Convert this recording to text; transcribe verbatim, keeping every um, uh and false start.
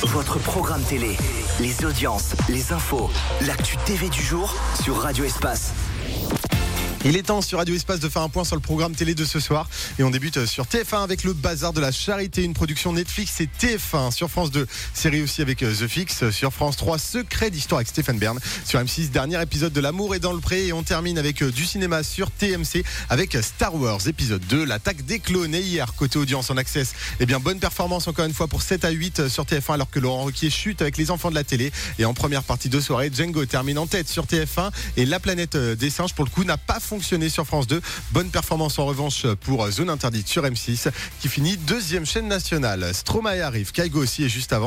votre programme télé, les audiences, les infos, l'actu T V du jour sur Radio Espace. Il est temps sur Radio Espace de faire un point sur le programme télé de ce soir. Et on débute sur T F un avec le Bazar de la Charité, une production Netflix et T F un. Sur France deux, série aussi avec The Fix. Sur France trois, Secret d'Histoire avec Stéphane Bern. Sur M six, dernier épisode de L'amour est dans le pré. Et on termine avec du cinéma sur T M C avec Star Wars épisode deux, l'attaque des clones. Et hier, côté audience en access, eh bien bonne performance encore une fois pour sept à huit sur T F un, alors que Laurent Ruquier chute avec Les Enfants de la télé. Et en première partie de soirée, Django termine en tête sur T F un. Et La Planète des Singes, pour le coup, n'a pas fonctionné sur France deux. Bonne performance en revanche pour Zone Interdite sur M six, qui finit deuxième chaîne nationale. Stromae arrive, Kaigo aussi, et juste avant